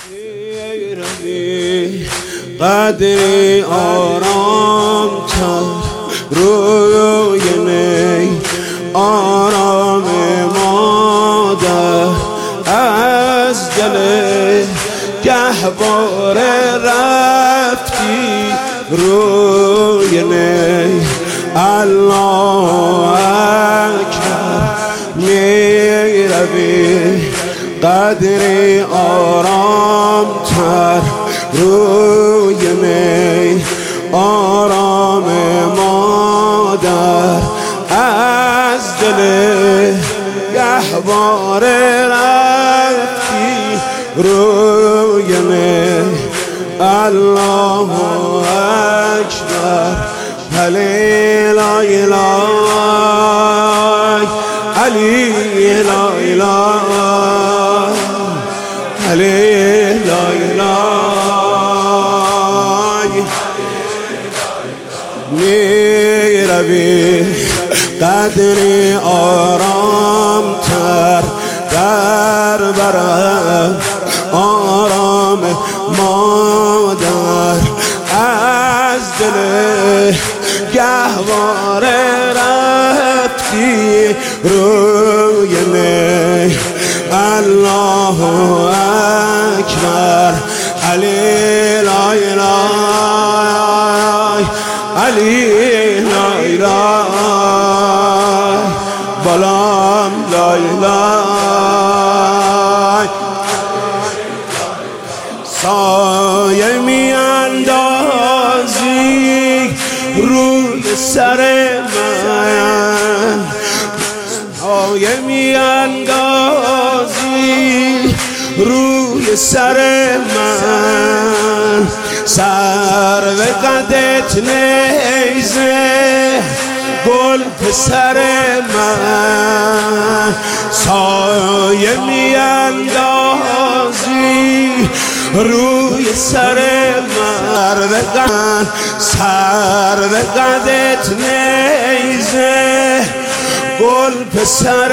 روی قدری آرام تر روی نی آرام مادر از دل گهواره رفتی روی نی الله اکبر می روی قدری آرام تر روی نی آرام مادر از دل گهواره رفتی روی نی الله اکبر علی لا اله علی لا اله علی لا اله می روی قدری آرام تر در برم آرام مادر از دل گهواره رفتی روی نی الله اکبر علی لا اله علی لا اله بلام لا اله سایه می اندازی روی سر من سایه می اندازی روی سر من سر و قدت نیزه گل پسر من سایه می اندازی روی سر من سر و قدت نیزه گل پسر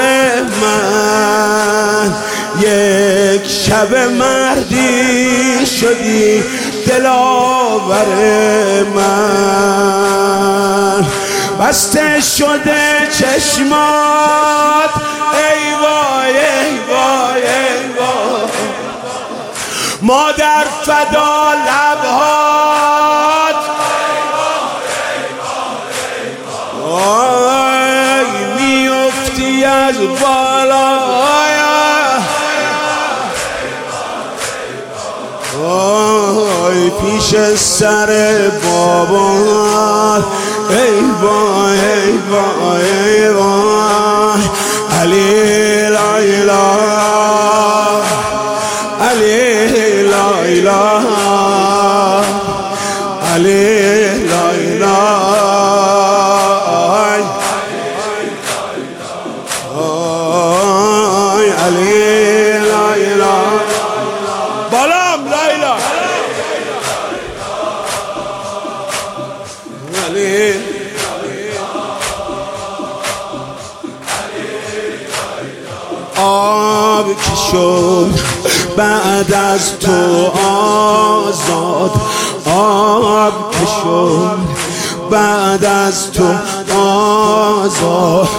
من یک شب مردی شدی دلاور من بسته شده چشمات ای وای ای وای ای وای مادر فدا لبهات وای میفتی از بالا وای پیش سر بابا ای وای ای وای ای وای علی لا اله علی لا اله علی لا اله علی لا اله بالام لا اله علی آب که شد بعد از تو آزاد آب که شد بعد از تو آزاد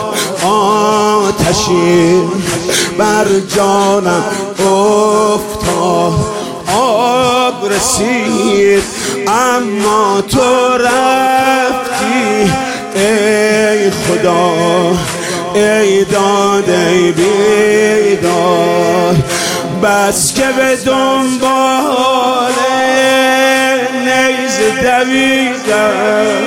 آتشی بر جانم افتاد آب رسید اما تو رفتی ای خدا ای داد ای بیداد بس که به دنبال نیز دویدم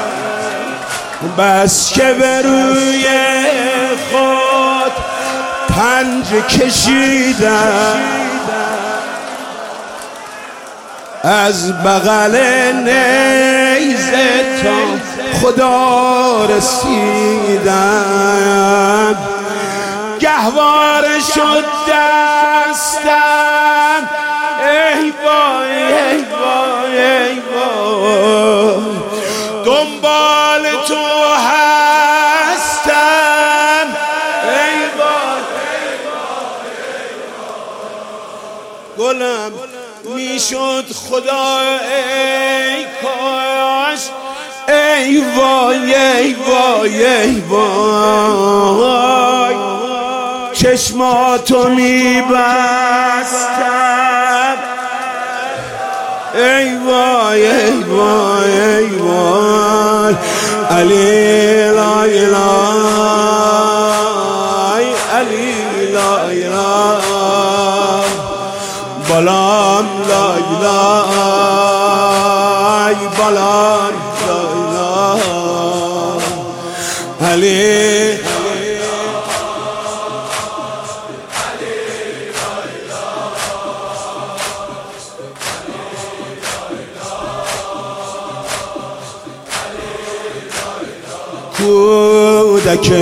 بس که به روی خود پنجه کشیدم از بغل نیزه تا خدا رسیدم گهواره شد دستم ای وای ای وای ای وای دنبال تو هستم ای وای گلم میشد خدا ای کاش ای وای ای وای ای وای چشماتو میبستم ای وای ای وای ای وای علی لا اله علی لا اله بلام لا اله بلام لا اله علی کودک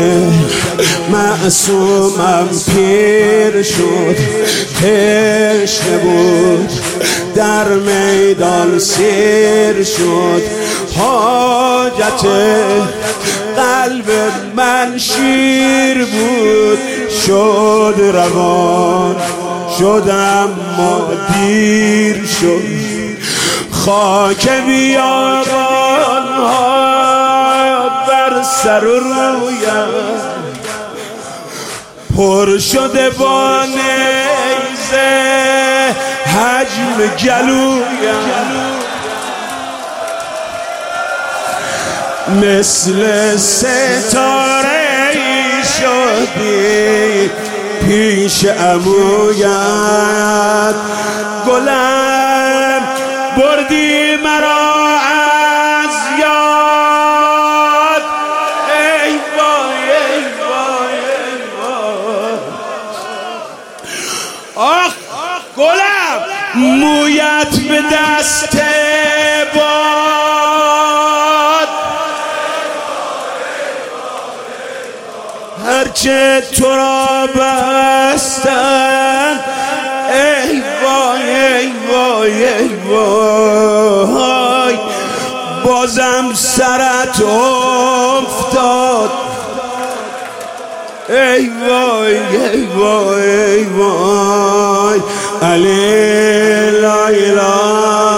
معصومم پیر شد تشنه بود در میدان سیر شد حاجت قلب من شیر بود شد روان شدم ما دیر شد خاک بیابان ها بر سر و رویم پر شده با نیزه حجم گلویم مثل ستاره شدی پیش عمویت گلم بردی مرا از یاد ای وای ای وای ای وای آخ گلم مویت به دست باد هرچه تو را بستن ای وای ای وای ای وای بازم سرت افتاد ای وای ای وای ای وای علی لا اله